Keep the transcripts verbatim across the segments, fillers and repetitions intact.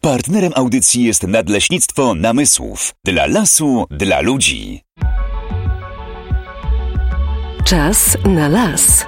Partnerem audycji jest Nadleśnictwo Namysłów. Dla lasu, dla ludzi. Czas na las.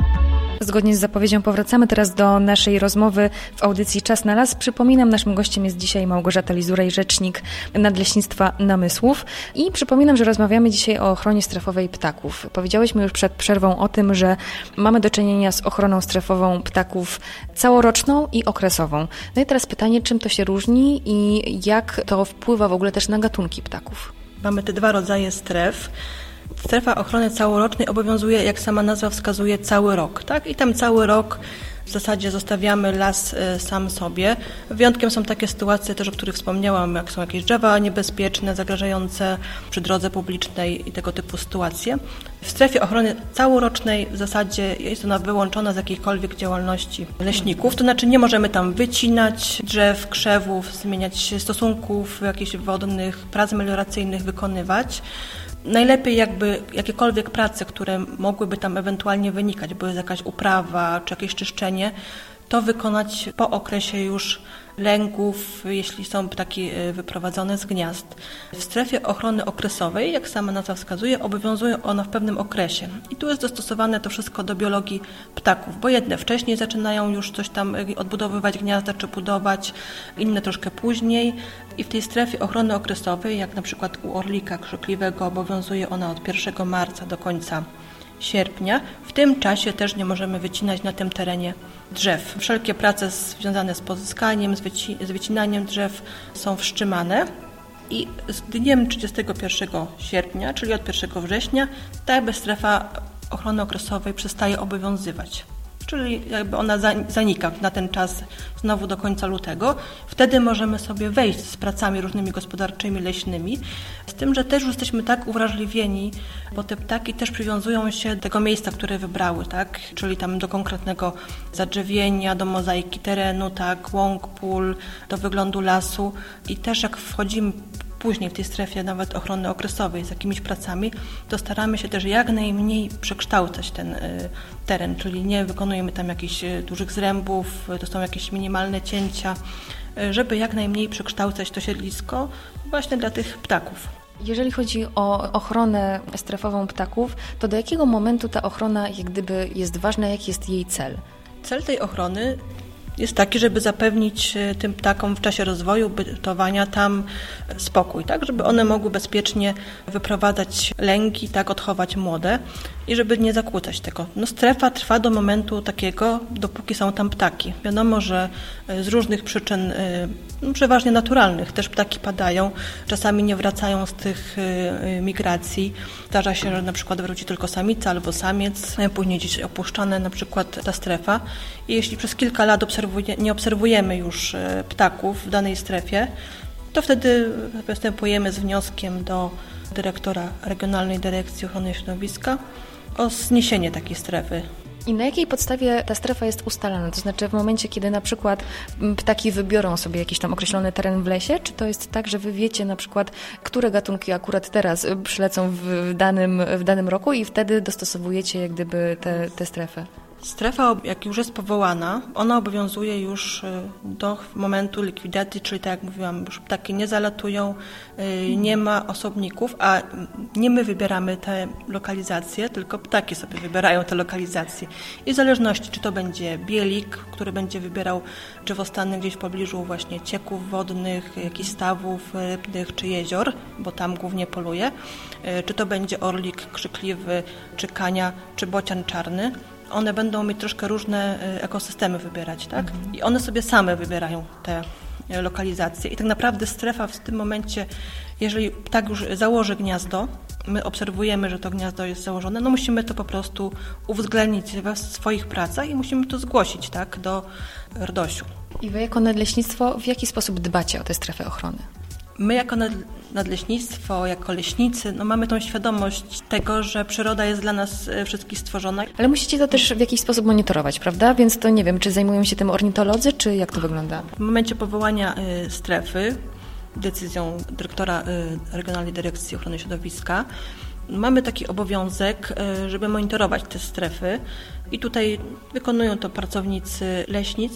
Zgodnie z zapowiedzią powracamy teraz do naszej rozmowy w audycji Czas na las. Przypominam, naszym gościem jest dzisiaj Małgorzata Lizurej, rzecznik Nadleśnictwa Namysłów. I przypominam, że rozmawiamy dzisiaj o ochronie strefowej ptaków. Powiedziałyśmy już przed przerwą o tym, że mamy do czynienia z ochroną strefową ptaków całoroczną i okresową. No i teraz pytanie, czym to się różni i jak to wpływa w ogóle też na gatunki ptaków? Mamy te dwa rodzaje stref. Strefa ochrony całorocznej obowiązuje, jak sama nazwa wskazuje, cały rok, tak? I tam cały rok w zasadzie zostawiamy las sam sobie. Wyjątkiem są takie sytuacje też, o których wspomniałam, jak są jakieś drzewa niebezpieczne, zagrażające przy drodze publicznej i tego typu sytuacje. W strefie ochrony całorocznej w zasadzie jest ona wyłączona z jakiejkolwiek działalności leśników, to znaczy nie możemy tam wycinać drzew, krzewów, zmieniać stosunków jakichś wodnych, prac melioracyjnych wykonywać. Najlepiej jakby jakiekolwiek prace, które mogłyby tam ewentualnie wynikać, były jakaś uprawa czy jakieś czyszczenie, to wykonać po okresie już lęgów, jeśli są ptaki wyprowadzone z gniazd. W strefie ochrony okresowej, jak sama nazwa wskazuje, obowiązuje ona w pewnym okresie. I tu jest dostosowane to wszystko do biologii ptaków, bo jedne wcześniej zaczynają już coś tam odbudowywać gniazda czy budować, inne troszkę później. I w tej strefie ochrony okresowej, jak na przykład u orlika krzykliwego, obowiązuje ona od pierwszego marca do końca sierpnia. W tym czasie też nie możemy wycinać na tym terenie drzew. Wszelkie prace związane z pozyskaniem, z, wyci- z wycinaniem drzew są wstrzymane i z dniem trzydziestego pierwszego sierpnia, czyli od pierwszego września, ta jakby strefa ochrony okresowej przestaje obowiązywać. Czyli jakby ona zanika na ten czas znowu do końca lutego. Wtedy możemy sobie wejść z pracami różnymi gospodarczymi, leśnymi. Z tym, że też już jesteśmy tak uwrażliwieni, bo te ptaki też przywiązują się do tego miejsca, które wybrały, tak? Czyli tam do konkretnego zadrzewienia, do mozaiki terenu, tak? Łąk, pól, do wyglądu lasu. I też jak wchodzimy później w tej strefie nawet ochrony okresowej z jakimiś pracami, to staramy się też jak najmniej przekształcać ten y, teren, czyli nie wykonujemy tam jakichś y, dużych zrębów, to są jakieś minimalne cięcia, y, żeby jak najmniej przekształcać to siedlisko właśnie dla tych ptaków. Jeżeli chodzi o ochronę strefową ptaków, to do jakiego momentu ta ochrona jak gdyby jest ważna, jaki jest jej cel? Cel tej ochrony jest taki, żeby zapewnić tym ptakom w czasie rozwoju, bytowania tam spokój, tak, żeby one mogły bezpiecznie wyprowadzać lęki, tak, odchować młode i żeby nie zakłócać tego. No, strefa trwa do momentu takiego, dopóki są tam ptaki. Wiadomo, że z różnych przyczyn, no, przeważnie naturalnych, też ptaki padają, czasami nie wracają z tych migracji. Zdarza się, że na przykład wróci tylko samica albo samiec, później gdzieś opuszczane na przykład ta strefa i jeśli przez kilka lat obserwujemy nie obserwujemy już ptaków w danej strefie, to wtedy występujemy z wnioskiem do dyrektora Regionalnej Dyrekcji Ochrony Środowiska o zniesienie takiej strefy. I na jakiej podstawie ta strefa jest ustalana? To znaczy w momencie, kiedy na przykład ptaki wybiorą sobie jakiś tam określony teren w lesie, czy to jest tak, że wy wiecie na przykład, które gatunki akurat teraz przylecą w danym, w danym roku i wtedy dostosowujecie jak gdyby tę strefę? Strefa, jak już jest powołana, ona obowiązuje już do momentu likwidacji, czyli tak jak mówiłam, już ptaki nie zalatują, nie ma osobników, a nie my wybieramy te lokalizacje, tylko ptaki sobie wybierają te lokalizacje. I w zależności, czy to będzie bielik, który będzie wybierał drzewostany gdzieś w pobliżu właśnie cieków wodnych, jakichś stawów rybnych czy jezior, bo tam głównie poluje, czy to będzie orlik krzykliwy, czy kania, czy bocian czarny, one będą mieć troszkę różne ekosystemy wybierać, tak? Mhm. I one sobie same wybierają te lokalizacje. I tak naprawdę strefa w tym momencie, jeżeli ptak już założy gniazdo, my obserwujemy, że to gniazdo jest założone, no musimy to po prostu uwzględnić we swoich pracach i musimy to zgłosić, tak, do R D O S-u. I wy jako nadleśnictwo w jaki sposób dbacie o tę strefę ochrony? My jako nadleśnictwo, jako leśnicy, no mamy tą świadomość tego, że przyroda jest dla nas wszystkich stworzona. Ale musicie to też w jakiś sposób monitorować, prawda? Więc to nie wiem, czy zajmują się tym ornitolodzy, czy jak to wygląda? W momencie powołania strefy, decyzją dyrektora Regionalnej Dyrekcji Ochrony Środowiska, mamy taki obowiązek, żeby monitorować te strefy i tutaj wykonują to pracownicy leśnictw,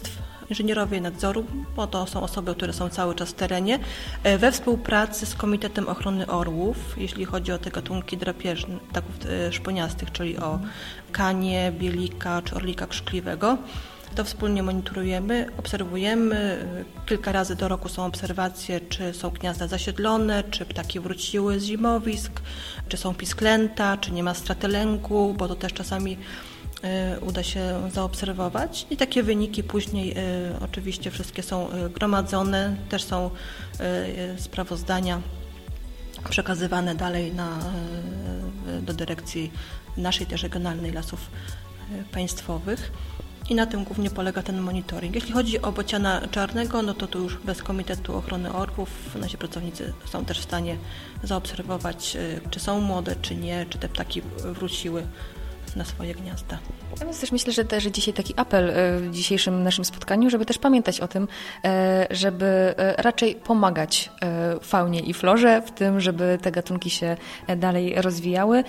inżynierowie nadzoru, bo to są osoby, które są cały czas w terenie, we współpracy z Komitetem Ochrony Orłów, jeśli chodzi o te gatunki drapieżne, ptaków szponiastych, czyli o kanie, bielika czy orlika krzykliwego. To wspólnie monitorujemy, obserwujemy. Kilka razy do roku są obserwacje, czy są gniazda zasiedlone, czy ptaki wróciły z zimowisk, czy są pisklęta, czy nie ma straty lęku, bo to też czasami uda się zaobserwować. I takie wyniki później oczywiście wszystkie są gromadzone, też są sprawozdania przekazywane dalej na, do dyrekcji naszej też regionalnej Lasów Państwowych. I na tym głównie polega ten monitoring. Jeśli chodzi o bociana czarnego, no to tu już bez Komitetu Ochrony Orłów nasi pracownicy są też w stanie zaobserwować, czy są młode, czy nie, czy te ptaki wróciły na swoje gniazda. Ja więc też myślę, że też dzisiaj taki apel w dzisiejszym naszym spotkaniu, żeby też pamiętać o tym, żeby raczej pomagać faunie i florze w tym, żeby te gatunki się dalej rozwijały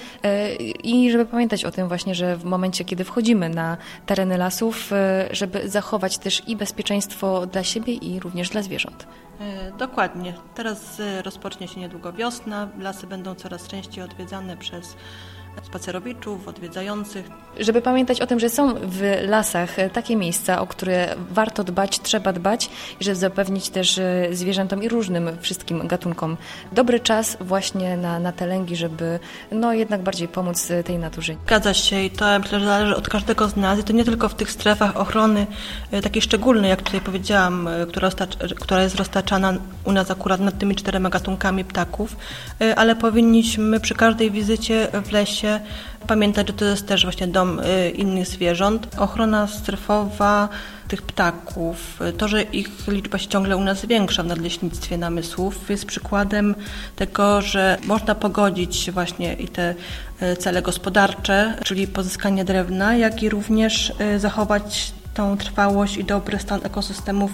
i żeby pamiętać o tym właśnie, że w momencie, kiedy wchodzimy na tereny lasów, żeby zachować też i bezpieczeństwo dla siebie i również dla zwierząt. Dokładnie. Teraz rozpocznie się niedługo wiosna, lasy będą coraz częściej odwiedzane przez spacerowiczów, odwiedzających. Żeby pamiętać o tym, że są w lasach takie miejsca, o które warto dbać, trzeba dbać i żeby zapewnić też zwierzętom i różnym wszystkim gatunkom dobry czas właśnie na, na te lęgi, żeby no jednak bardziej pomóc tej naturze. Zgadza się i to myślę, że zależy od każdego z nas i to nie tylko w tych strefach ochrony takiej szczególnej, jak tutaj powiedziałam, która, która jest roztaczana u nas akurat nad tymi czterema gatunkami ptaków, ale powinniśmy przy każdej wizycie w lesie pamiętać, że to jest też właśnie dom innych zwierząt. Ochrona strefowa tych ptaków, to, że ich liczba się ciągle u nas zwiększa w nadleśnictwie namysłów, jest przykładem tego, że można pogodzić właśnie i te cele gospodarcze, czyli pozyskanie drewna, jak i również zachować tą trwałość i dobry stan ekosystemów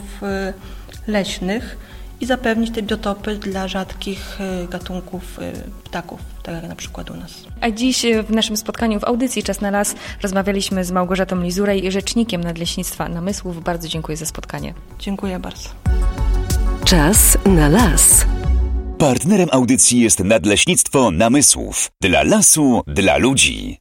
leśnych i zapewnić te biotopy dla rzadkich gatunków ptaków, tak jak na przykład u nas. A dziś w naszym spotkaniu w audycji Czas na Las rozmawialiśmy z Małgorzatą Lizurej, rzecznikiem Nadleśnictwa Namysłów. Bardzo dziękuję za spotkanie. Dziękuję bardzo. Czas na las. Partnerem audycji jest Nadleśnictwo Namysłów. Dla lasu, dla ludzi.